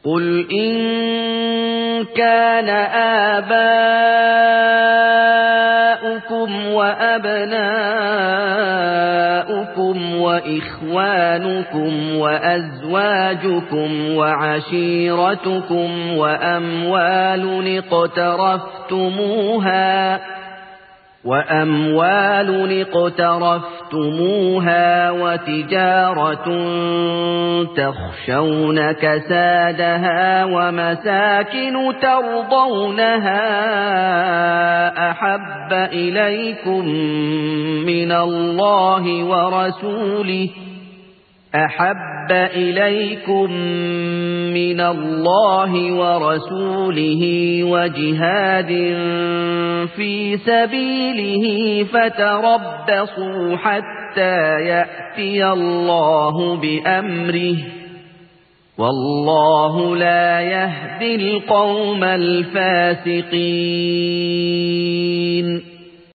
قُلْ إِن كَانَ آبَاؤُكُمْ وَأَبْنَاؤُكُمْ وَإِخْوَانُكُمْ وَأَزْوَاجُكُمْ وَعَشِيرَتُكُمْ وَأَمْوَالٌ اقْتَرَفْتُمُوهَا وَتِجَارَةٌ تَخْشَوْنَ كَسَادَهَا وَمَسَاكِنُ تَرْضَوْنَهَا أَحَبَّ إِلَيْكُم مِّنَ اللَّهِ وَرَسُولِهِ وَجِهَادٍ فِي سَبِيلِهِ فَتَرَبَّصُوا حَتَّىٰ يَأْتِيَ اللَّهُ بِأَمْرِهِ ۗ وَاللَّهُ لَا يَهْدِي الْقَوْمَ الْفَاسِقِينَ